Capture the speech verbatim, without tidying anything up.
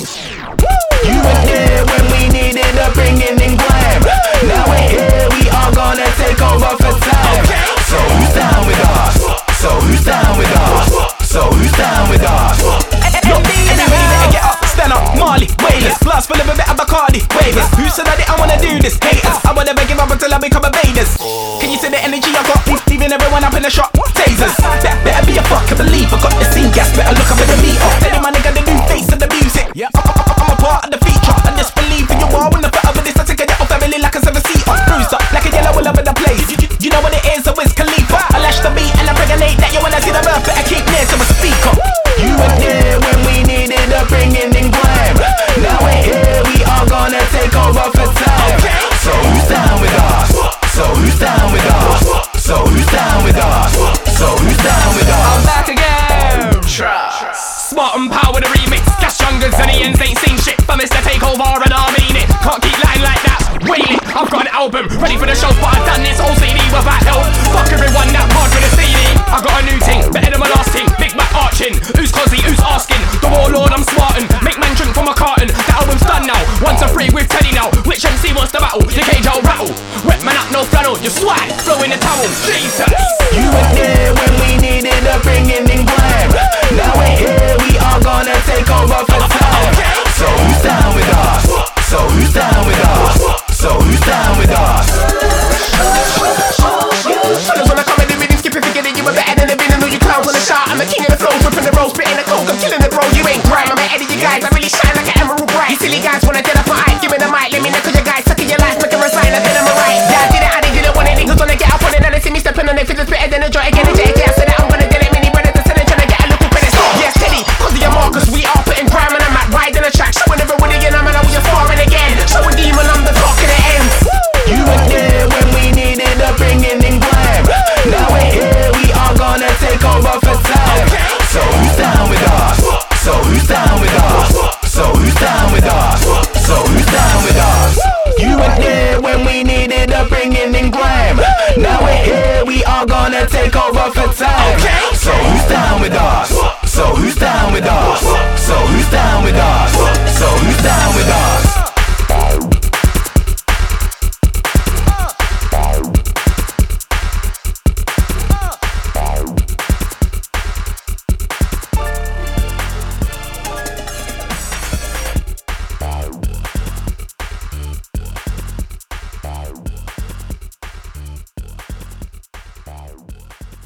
You were there when we needed a bringing in glam. Now we're here, we are gonna take over for time. So who's down with us? So who's down with us? So who's down with us? Look, everybody better get up, stand up, Marley, wailers. Glass full of a bit of Bacardi, wavers. Who said I didn't wanna do this? Haters, I would never give up until I become a Vaders. Can you see the energy I got? Leaving everyone up in the shop, tasers. That better be a fucking believer. Got the scene gas, better look up at the meter. Tell him my nigga the new face of the music. Yeah, I'm a part of the feature. I just believe in your wall when the foot over this. I take a jet off family like a seven-seater. Bruised up like a yellow all over the place. You, you, you know what it is, so it's Khalifa. I lash the beat and I pregnate that you wanna see the birth, better keep near to a speaker. You were there when we needed a bringing in glam. Now we're here, we are gonna take over for time. So who's down with us? So who's down with us? So who's down with us? So who's down with us? I'm back again. Trust. Smart and power the remix. Cash youngers and the ends ain't seen shit. But Mister Takeover and I mean it. Can't keep lying like that. Wailing, I've got an album ready for the show, but I've done this whole C D without help. Fuck everyone that hard for the C D. I got a new thing, better than my last thing. Big Mac arching. Who's cosy? Who's asking? The warlord, I'm smartin'. Make man drink from a carton. The album's done now. One to three with Teddy now. Which M C wants to battle? Your cage I'll rattle. Wet man up, no flannel. Your swag, throw in the towel. Jesus.